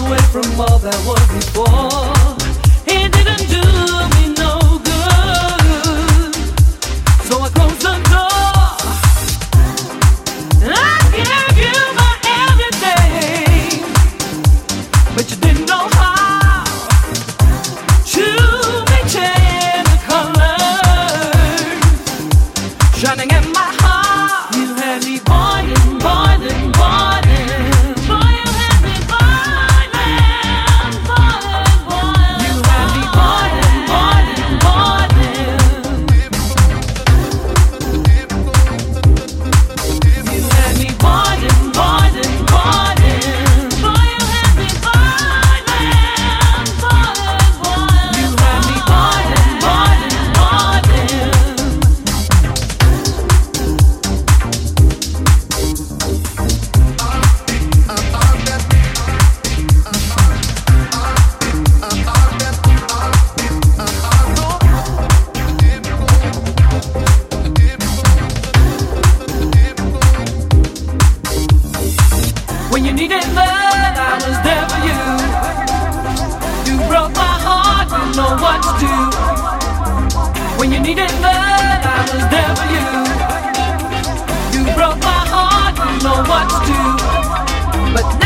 away from all that was before. It didn't do me no good, so I closed the door. I gave you my everything, but you didn't know how to maintain the colors shining in my heart. You had me boiling, boiling, boiling. Boy, you had me boiling, boiling, boiling. You had me boiling, boiling, boiling. You had me boiling, boiling, boiling. Boy, you had me boiling, boiling, boiling. You had me boiling, boiling, boiling. When you needed love, I was there for you. You broke my heart, didn't know what to do. When you needed love, I was there for you. You broke my heart, didn't know what to do. But now